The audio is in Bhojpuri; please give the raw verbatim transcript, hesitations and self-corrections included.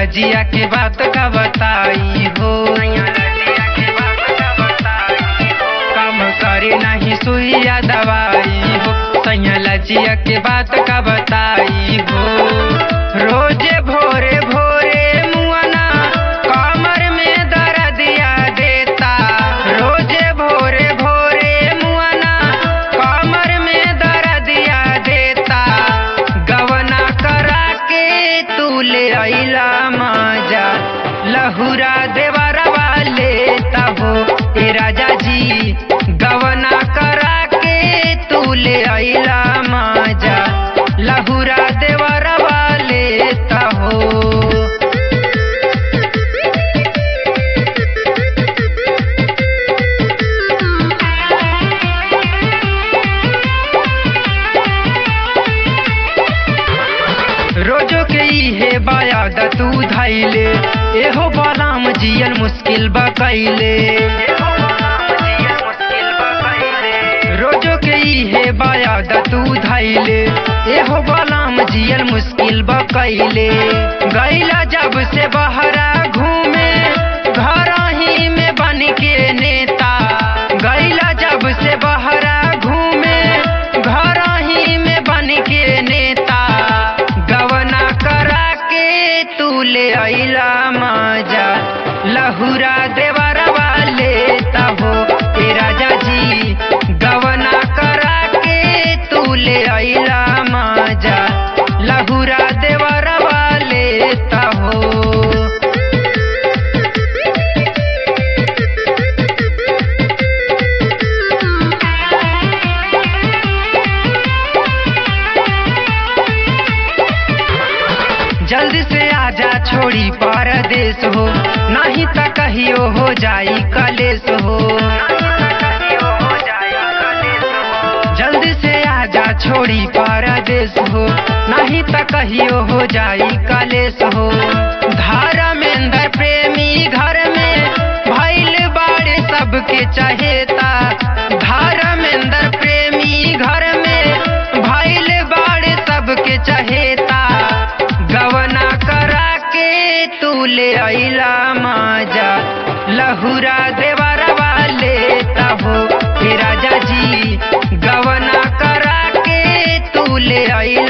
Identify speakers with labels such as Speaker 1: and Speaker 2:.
Speaker 1: लजिया के बात का बताई हो, काम करे नहीं सुइया दवाई हो, सैया लजिया के बात का बताई हो। रोजे भोरे भोरे मुआना कमर में दर्दिया देता, रोजे भोरे भोरे मुआना कमर में दर्दिया देता, गवना करा के तू ले आइला मजा लहुरा देवरवा लेता हो। ए राजा जी गवना करा के तू ले आइला मजा लहुरा देवरवा लेता हो। रोजो के इहे बायाद तू धैले, एहो बालाम जियन मुश्किल बकैले, रोजो के इहे बायाद तू धैले, एहो बालाम जियन मुश्किल बकैले। गैला जब से बहरा घूमे घर ही में बन के नेता, गैला जब से बहरा घूमे घर ही में बन के नेता, गवना करा के तू ले आइला मजा लहुरा देवरवा लेता हो। ए राजा जी गवना करा के तू ले आइला मजा लहुरा देवरवा लेता हो। जल्दी से आजा छोड़ी परदेश हो, नहीं त कहियो हो जाई कलेश हो। जल्दी से आजा छोड़ी परदेश हो, नहीं त कहियो हो जाई कलेश हो। धर्मेंद्र प्रेमी घर में भइल बाड़े सबके चहेता, धर्मेंद्र प्रेमी घर में भइल बाड़े सबके चहेता, गवना करा के तू ले आइला मजा लहुरा देवरवा लेता हो। हे राजा जी गवना करा के तू ले आइला